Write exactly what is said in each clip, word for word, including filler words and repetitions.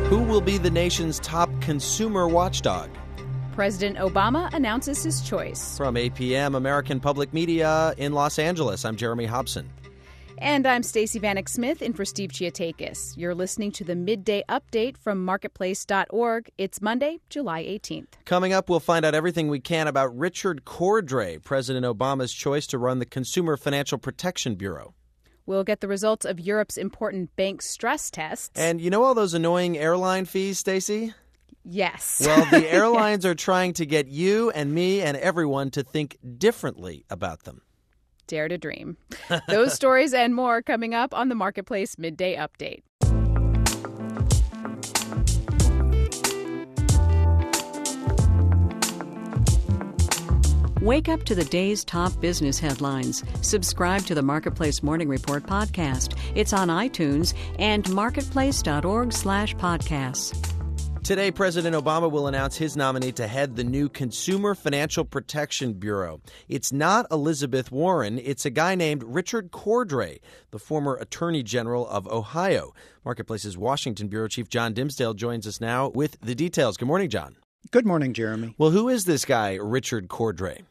Who will be the nation's top consumer watchdog? President Obama announces his choice. From A P M, American Public Media in Los Angeles, I'm Jeremy Hobson. And I'm Stacey Vanek Smith in for Steve Chiotakis. You're listening to the Midday Update from marketplace dot org. It's Monday, July eighteenth. Coming up, we'll find out everything we can about Richard Cordray, President Obama's choice to run the Consumer Financial Protection Bureau. We'll get the results of Europe's important bank stress tests. And you know all those annoying airline fees, Stacey? Yes. Well, the airlines are trying to get you and me and everyone to think differently about them. Dare to dream. Those stories and more coming up on the Marketplace Midday Update. Wake up to the day's top business headlines. Subscribe to the Marketplace Morning Report podcast. It's on iTunes and marketplace dot org slash podcasts. Today, President Obama will announce his nominee to head the new Consumer Financial Protection Bureau. It's not Elizabeth Warren. It's a guy named Richard Cordray, the former Attorney General of Ohio. Marketplace's Washington Bureau Chief John Dimsdale joins us now with the details. Good morning, John. Good morning, Jeremy. Well, who is this guy, Richard Cordray?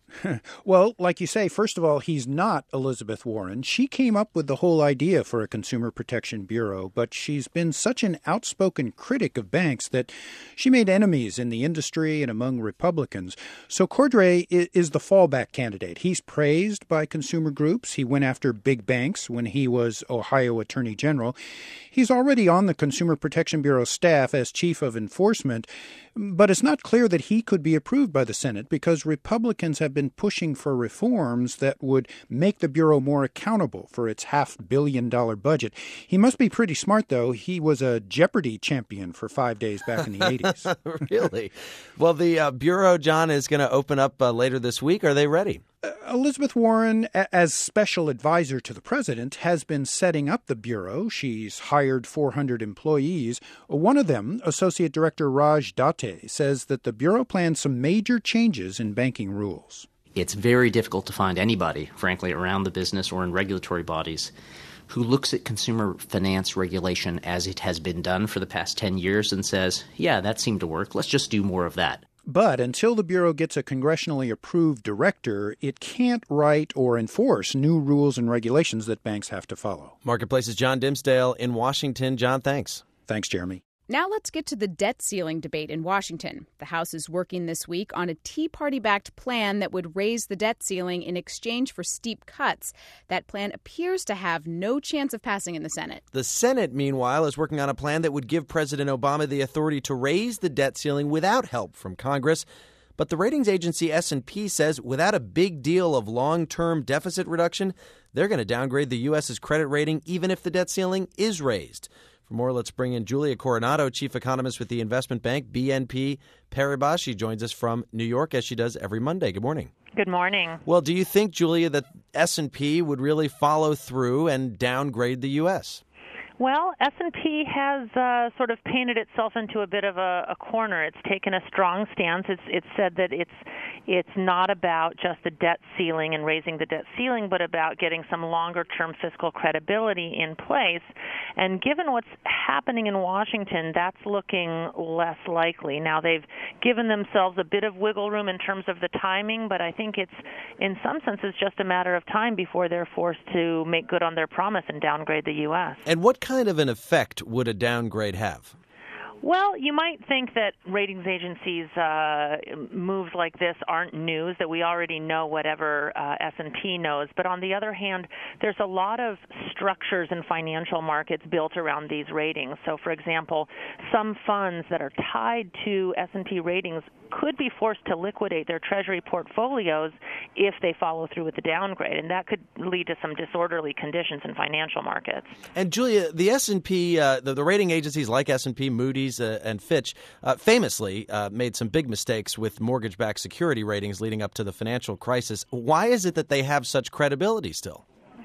Well, like you say, first of all, he's not Elizabeth Warren. She came up with the whole idea for a Consumer Protection Bureau, but she's been such an outspoken critic of banks that she made enemies in the industry and among Republicans. So Cordray is the fallback candidate. He's praised by consumer groups. He went after big banks when he was Ohio Attorney General. He's already on the Consumer Protection Bureau staff as chief of enforcement, but it's not clear that he could be approved by the Senate because Republicans have been pushing for reforms that would make the Bureau more accountable for its half-billion-dollar budget. He must be pretty smart, though. He was a Jeopardy champion for five days back in the eighties. Really? Well, the uh, Bureau, John, is going to open up uh, later this week. Are they ready? Uh, Elizabeth Warren, a- as special advisor to the president, has been setting up the Bureau. She's hired four hundred employees. One of them, Associate Director Raj Date, says that the Bureau plans some major changes in banking rules. It's very difficult to find anybody, frankly, around the business or in regulatory bodies who looks at consumer finance regulation as it has been done for the past ten years and says, yeah, that seemed to work. Let's just do more of that. But until the Bureau gets a congressionally approved director, it can't write or enforce new rules and regulations that banks have to follow. Marketplace's John Dimsdale in Washington. John, thanks. Thanks, Jeremy. Now let's get to the debt ceiling debate in Washington. The House is working this week on a Tea Party-backed plan that would raise the debt ceiling in exchange for steep cuts. That plan appears to have no chance of passing in the Senate. The Senate, meanwhile, is working on a plan that would give President Obama the authority to raise the debt ceiling without help from Congress. But the ratings agency S and P says without a big deal of long-term deficit reduction, they're going to downgrade the U S's credit rating even if the debt ceiling is raised. For more, let's bring in Julia Coronado, chief economist with the investment bank B N P Paribas. She joins us from New York, as she does every Monday. Good morning. Good morning. Well, do you think, Julia, that S and P would really follow through and downgrade the U S? Well, S and P has uh, sort of painted itself into a bit of a, a corner. It's taken a strong stance. It's, it's said that it's it's not about just the debt ceiling and raising the debt ceiling, but about getting some longer-term fiscal credibility in place. And given what's happening in Washington, that's looking less likely. Now, they've given themselves a bit of wiggle room in terms of the timing, but I think it's, in some senses, just a matter of time before they're forced to make good on their promise and downgrade the U S. And what kind of an effect would a downgrade have? Well, you might think that ratings agencies' uh, moves like this aren't news, that we already know whatever uh, S and P knows. But on the other hand, there's a lot of structures in financial markets built around these ratings. So, for example, some funds that are tied to S and P ratings could be forced to liquidate their Treasury portfolios if they follow through with the downgrade, and that could lead to some disorderly conditions in financial markets. And Julia, the S and P, uh, the, the rating agencies like S and P, Moody's, uh, and Fitch uh, famously uh, made some big mistakes with mortgage-backed security ratings leading up to the financial crisis. Why is it that they have such credibility still?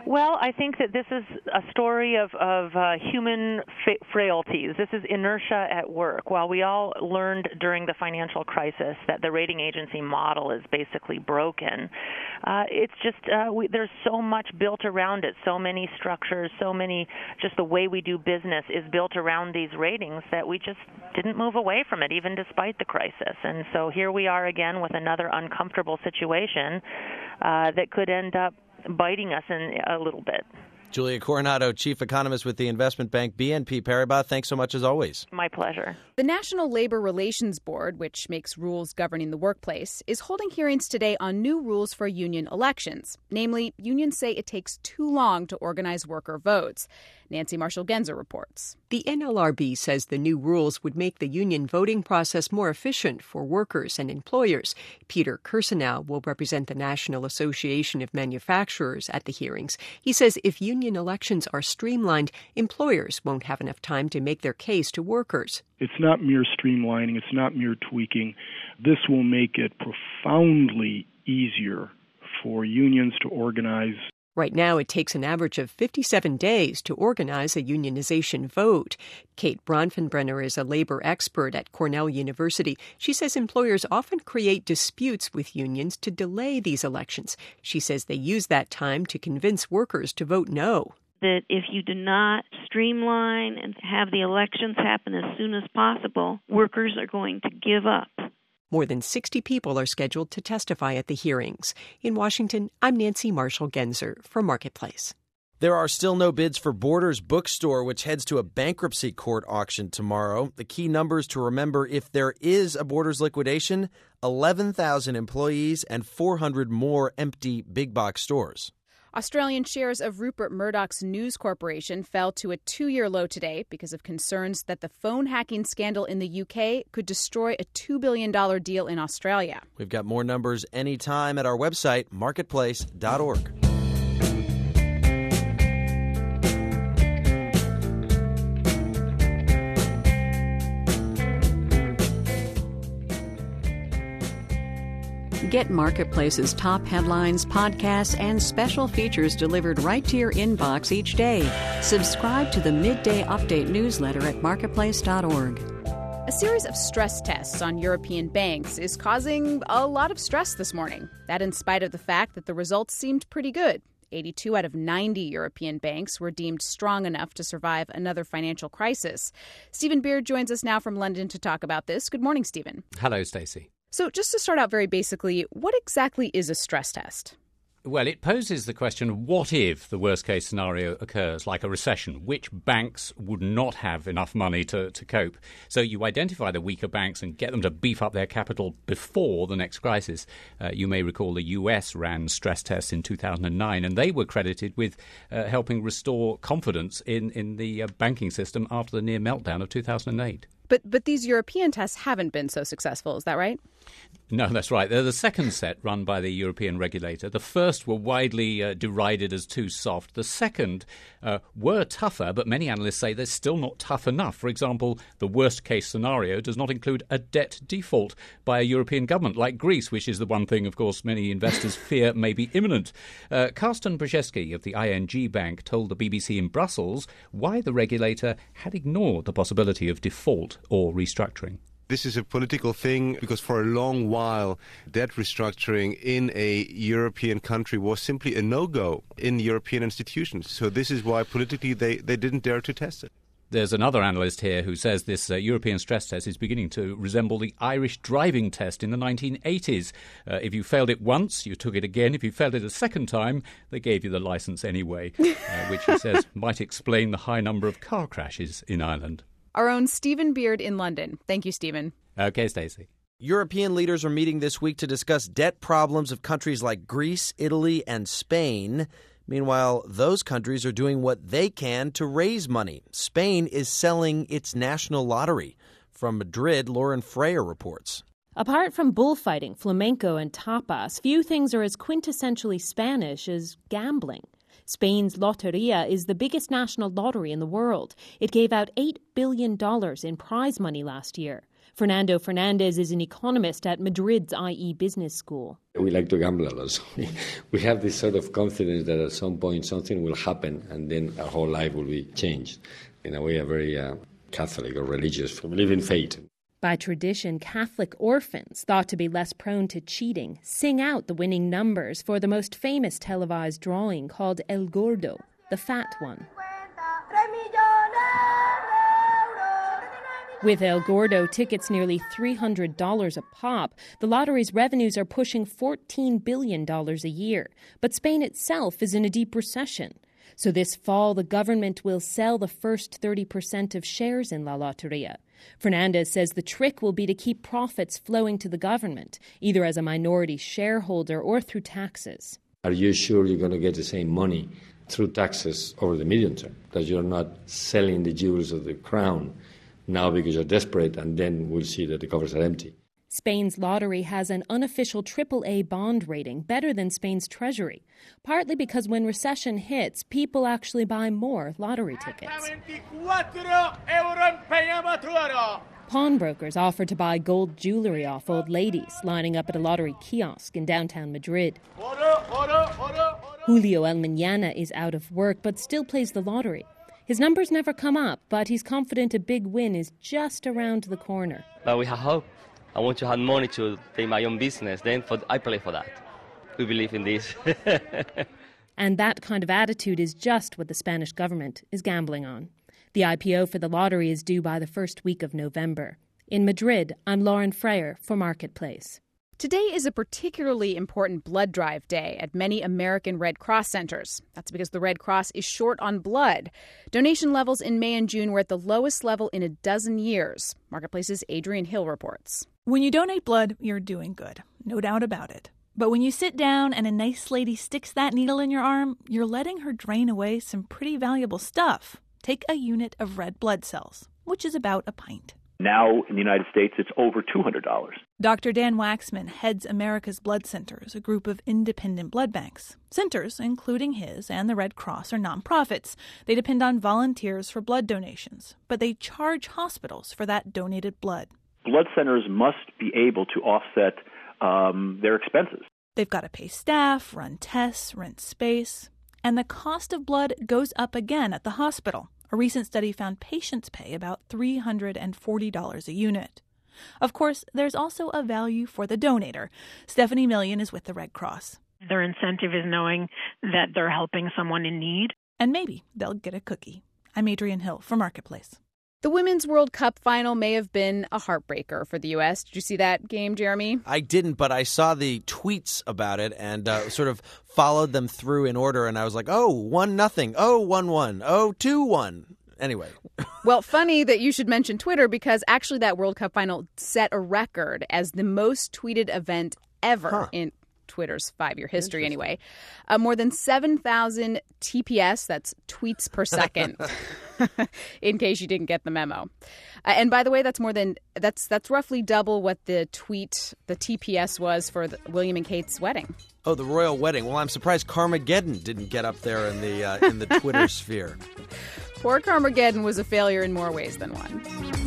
Well, I think that this is a story of, of uh, human fa- frailties. This is inertia at work. While we all learned during the financial crisis that the rating agency model is basically broken, uh, it's just uh, we, there's so much built around it, so many structures, so many, just the way we do business is built around these ratings that we just didn't move away from it, even despite the crisis. And so here we are again with another uncomfortable situation uh, that could end up biting us in a little bit. Julia Coronado, chief economist with the investment bank B N P Paribas. Thanks so much as always. My pleasure. The National Labor Relations Board, which makes rules governing the workplace, is holding hearings today on new rules for union elections. Namely, unions say it takes too long to organize worker votes. Nancy Marshall-Genzer reports. The N L R B says the new rules would make the union voting process more efficient for workers and employers. Peter Kirsanow will represent the National Association of Manufacturers at the hearings. He says if union elections are streamlined, employers won't have enough time to make their case to workers. It's not mere streamlining. It's not mere tweaking. This will make it profoundly easier for unions to organize. Right now, it takes an average of fifty-seven days to organize a unionization vote. Kate Bronfenbrenner is a labor expert at Cornell University. She says employers often create disputes with unions to delay these elections. She says they use that time to convince workers to vote no. That if you do not streamline and have the elections happen as soon as possible, workers are going to give up. More than sixty people are scheduled to testify at the hearings. In Washington, I'm Nancy Marshall-Genzer for Marketplace. There are still no bids for Borders Bookstore, which heads to a bankruptcy court auction tomorrow. The key numbers to remember if there is a Borders liquidation, eleven thousand employees and four hundred more empty big box stores. Australian shares of Rupert Murdoch's News Corporation fell to a two-year low today because of concerns that the phone hacking scandal in the U K could destroy a two billion dollars deal in Australia. We've got more numbers anytime at our website, marketplace dot org. Get Marketplace's top headlines, podcasts, and special features delivered right to your inbox each day. Subscribe to the Midday Update newsletter at marketplace dot org. A series of stress tests on European banks is causing a lot of stress this morning. That in spite of the fact that the results seemed pretty good. eighty-two out of ninety European banks were deemed strong enough to survive another financial crisis. Stephen Beard joins us now from London to talk about this. Good morning, Stephen. Hello, Stacey. So just to start out very basically, what exactly is a stress test? Well, it poses the question, what if the worst-case scenario occurs, like a recession? Which banks would not have enough money to, to cope? So you identify the weaker banks and get them to beef up their capital before the next crisis. Uh, you may recall the U S ran stress tests in two thousand nine, and they were credited with uh, helping restore confidence in, in the uh, banking system after the near meltdown of two thousand eight. But but these European tests haven't been so successful, is that right? No, that's right. They're the second set run by the European regulator. The first were widely uh, derided as too soft. The second uh, were tougher, but many analysts say they're still not tough enough. For example, the worst-case scenario does not include a debt default by a European government like Greece, which is the one thing, of course, many investors fear may be imminent. Uh, Karsten Brzezinski of the I N G Bank told the B B C in Brussels why the regulator had ignored the possibility of default or restructuring. This is a political thing because for a long while, debt restructuring in a European country was simply a no-go in European institutions. So this is why politically they, they didn't dare to test it. There's another analyst here who says this uh, European stress test is beginning to resemble the Irish driving test in the nineteen eighties. Uh, if you failed it once, you took it again. If you failed it a second time, they gave you the licence anyway, uh, which he says might explain the high number of car crashes in Ireland. Our own Stephen Beard in London. Thank you, Stephen. Okay, Stacey. European leaders are meeting this week to discuss debt problems of countries like Greece, Italy, and Spain. Meanwhile, those countries are doing what they can to raise money. Spain is selling its national lottery. From Madrid, Lauren Freyer reports. Apart from bullfighting, flamenco, and tapas, few things are as quintessentially Spanish as gambling. Spain's Loteria is the biggest national lottery in the world. It gave out eight billion dollars in prize money last year. Fernando Fernandez is an economist at Madrid's I E Business School. We like to gamble a lot. We have this sort of confidence that at some point something will happen and then our whole life will be changed. In a way, a very uh, Catholic or religious. We believe in fate. By tradition, Catholic orphans, thought to be less prone to cheating, sing out the winning numbers for the most famous televised drawing called El Gordo, the fat one. With El Gordo tickets nearly three hundred dollars a pop, the lottery's revenues are pushing fourteen billion dollars a year. But Spain itself is in a deep recession. So this fall, the government will sell the first thirty percent of shares in La Loteria. Fernandez says the trick will be to keep profits flowing to the government, either as a minority shareholder or through taxes. Are you sure you're going to get the same money through taxes over the medium term? That you're not selling the jewels of the crown now because you're desperate, and then we'll see that the coffers are empty. Spain's lottery has an unofficial triple A bond rating, better than Spain's treasury, partly because when recession hits, people actually buy more lottery tickets. Pawnbrokers offer to buy gold jewelry off old ladies lining up at a lottery kiosk in downtown Madrid. Julio El Mañana is out of work but still plays the lottery. His numbers never come up, but he's confident a big win is just around the corner. But we have hope. I want to have money to take my own business. Then for, I play for that. We believe in this. And that kind of attitude is just what the Spanish government is gambling on. The I P O for the lottery is due by the first week of November. In Madrid, I'm Lauren Freyer for Marketplace. Today is a particularly important blood drive day at many American Red Cross centers. That's because the Red Cross is short on blood. Donation levels in May and June were at the lowest level in a dozen years. Marketplace's Adrienne Hill reports. When you donate blood, you're doing good. No doubt about it. But when you sit down and a nice lady sticks that needle in your arm, you're letting her drain away some pretty valuable stuff. Take a unit of red blood cells, which is about a pint. Now, in the United States, it's over two hundred dollars. Doctor Dan Waxman heads America's Blood Centers, a group of independent blood banks. Centers, including his and the Red Cross, are nonprofits. They depend on volunteers for blood donations, but they charge hospitals for that donated blood. Blood centers must be able to offset um, their expenses. They've got to pay staff, run tests, rent space, and the cost of blood goes up again at the hospital. A recent study found patients pay about three hundred forty dollars a unit. Of course, there's also a value for the donator. Stephanie Million is with the Red Cross. Their incentive is knowing that they're helping someone in need. And maybe they'll get a cookie. I'm Adrienne Hill for Marketplace. The Women's World Cup final may have been a heartbreaker for the U S. Did you see that game, Jeremy? I didn't, but I saw the tweets about it and uh, sort of followed them through in order, and I was like, oh, one nothing, oh, one one, oh, two one. Anyway. Well, funny that you should mention Twitter, because actually that World Cup final set a record as the most tweeted event ever huh. in Twitter's five-year history anyway. Uh, more than seven thousand T P S, that's tweets per second, in case you didn't get the memo. Uh, and by the way, that's more than that's that's roughly double what the tweet, the T P S was for the, William and Kate's wedding. Oh, the royal wedding. Well, I'm surprised Carmageddon didn't get up there in the uh, in the Twitter sphere. Poor Carmageddon was a failure in more ways than one.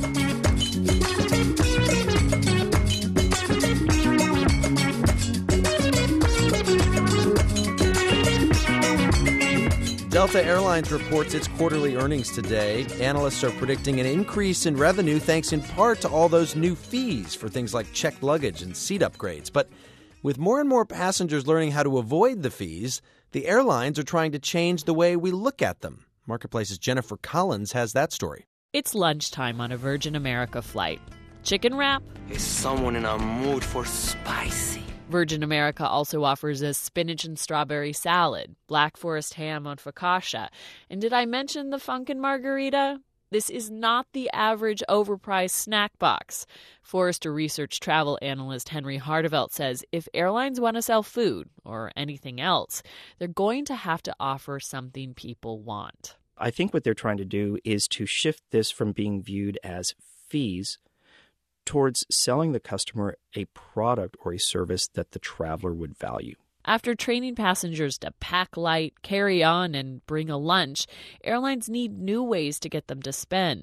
Delta Airlines reports its quarterly earnings today. Analysts are predicting an increase in revenue thanks in part to all those new fees for things like checked luggage and seat upgrades. But with more and more passengers learning how to avoid the fees, the airlines are trying to change the way we look at them. Marketplace's Jennifer Collins has that story. It's lunchtime on a Virgin America flight. Chicken wrap? Is someone in a mood for spicy? Virgin America also offers a spinach and strawberry salad, Black Forest ham on focaccia. And did I mention the Funkin' Margarita? This is not the average overpriced snack box. Forrester Research travel analyst Henry Hardevelt says if airlines want to sell food, or anything else, they're going to have to offer something people want. I think what they're trying to do is to shift this from being viewed as fees towards selling the customer a product or a service that the traveler would value. After training passengers to pack light, carry on, and bring a lunch, airlines need new ways to get them to spend.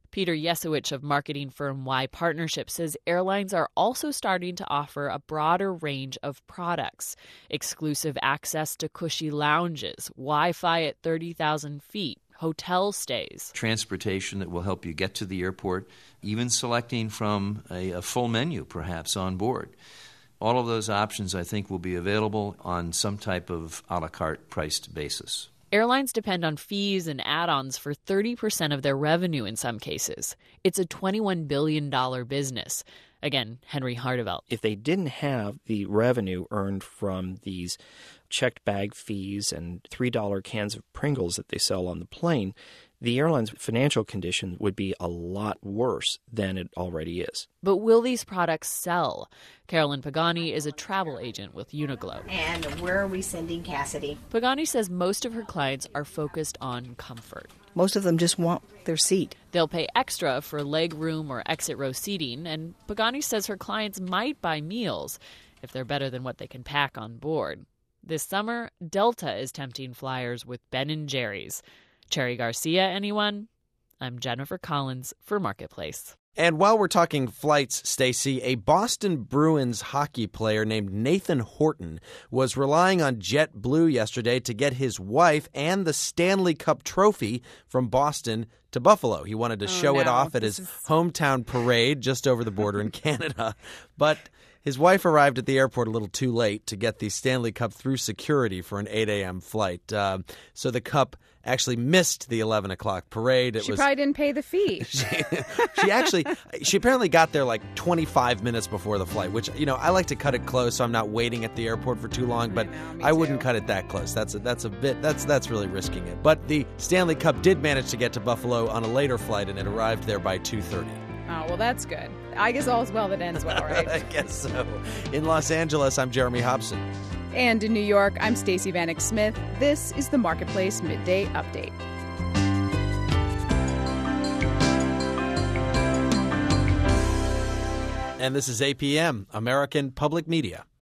Peter Yesowich of marketing firm Y Partnership says airlines are also starting to offer a broader range of products. Exclusive access to cushy lounges, Wi-Fi at thirty thousand feet, hotel stays. Transportation that will help you get to the airport, even selecting from a, a full menu perhaps on board. All of those options, I think, will be available on some type of a la carte priced basis. Airlines depend on fees and add-ons for thirty percent of their revenue in some cases. It's a twenty-one billion dollars business. Again, Henry Hardevelt. If they didn't have the revenue earned from these checked bag fees and three dollar cans of Pringles that they sell on the plane, the airline's financial condition would be a lot worse than it already is. But will these products sell? Carolyn Pagani is a travel agent with Uniglow. And where are we sending Cassidy? Pagani says most of her clients are focused on comfort. Most of them just want their seat. They'll pay extra for leg room or exit row seating, and Pagani says her clients might buy meals if they're better than what they can pack on board. This summer, Delta is tempting flyers with Ben and Jerry's. Cherry Garcia, anyone? I'm Jennifer Collins for Marketplace. And while we're talking flights, Stacey, a Boston Bruins hockey player named Nathan Horton was relying on JetBlue yesterday to get his wife and the Stanley Cup trophy from Boston to Buffalo. He wanted to oh, show no. it off at this his is... hometown parade just over the border in Canada. But his wife arrived at the airport a little too late to get the Stanley Cup through security for an eight a.m. flight. Uh, so the cup actually missed the eleven o'clock parade. It she was, probably didn't pay the fee. she, she actually, she apparently got there like twenty-five minutes before the flight, which, you know, I like to cut it close so I'm not waiting at the airport for too long, but I, know, I wouldn't cut it that close. That's a, that's a bit, that's, that's really risking it. But the Stanley Cup did manage to get to Buffalo on a later flight, and it arrived there by two thirty. Oh, well, that's good. I guess all's well that ends well, right? I guess so. In Los Angeles, I'm Jeremy Hobson. And in New York, I'm Stacey Vanek Smith. This is the Marketplace Midday Update. And this is A P M, American Public Media.